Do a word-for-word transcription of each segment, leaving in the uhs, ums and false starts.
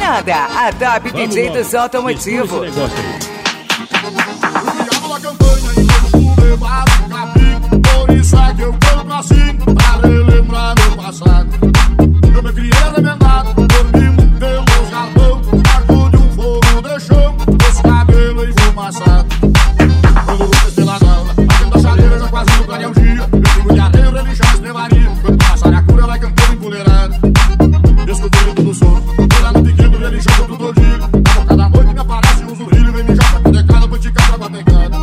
Nanda, a top D J do som automotivo. Por isso é que eu canto assim, pra relembrar meu passado. Eu me criei remendado, dormindo pelo galpão, perto de um fogo de chão, esse cabelo enfumaçado. Quando luzes pela janela, batendo a chaleira, já quase no clarear o dia. Eu digo de areia, religião, estrevaria. Quando passar a cura, vai cantando empoleirado. Escutei tudo sono, pela noite quente, religião, eu tudo dia. Na boca da noite me aparece um zurrilho, vem mijar pra poder cada, vou te cá pra bater.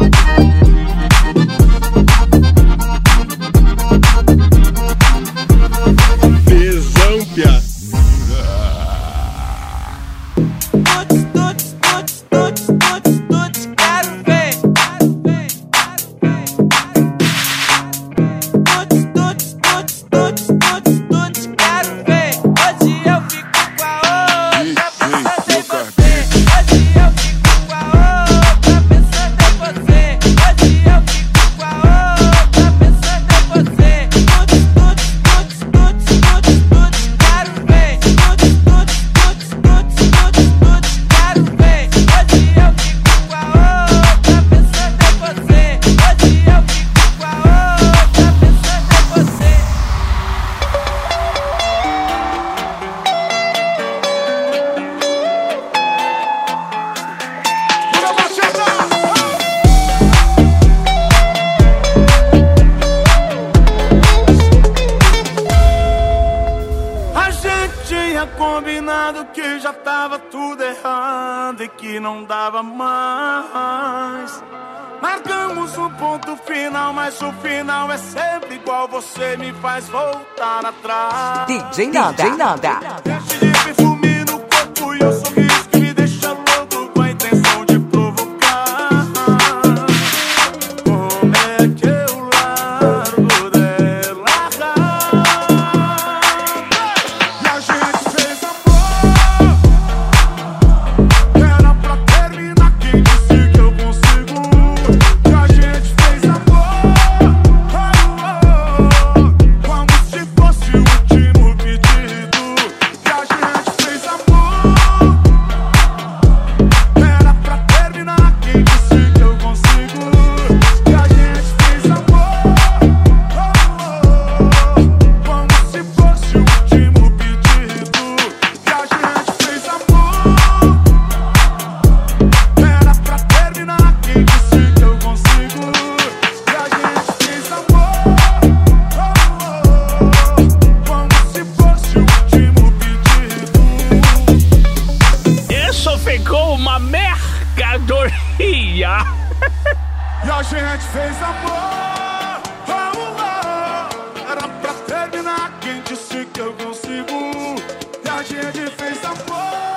Combinado que já tava tudo errado e que não dava mais. Marcamos um ponto final, mas o final é sempre igual. Você me faz voltar atrás. D J Nanda, D J Nanda. Teste de perfume no corpo e o sorriso que me deixa louco com a intenção de provocar. Como é que eu largo dela? E a gente fez amor. Era pra terminar, quem disse que eu consigo? E a gente fez amor. Oh, oh, oh, como se fosse o último pedido. E a gente fez amor. Era pra terminar, quem disse que eu consigo? E a gente fez amor. Oh, oh, oh, como se fosse o último pedido. E a gente fez amor. Era pra terminar, quem disse que eu consigo? E a gente fez amor. Oh, oh, oh, como se fosse o último pedido. Isso ficou uma mercadoria. E a gente fez amor. Oh, oh, era pra terminar, quem disse que eu consigo? E a gente fez amor.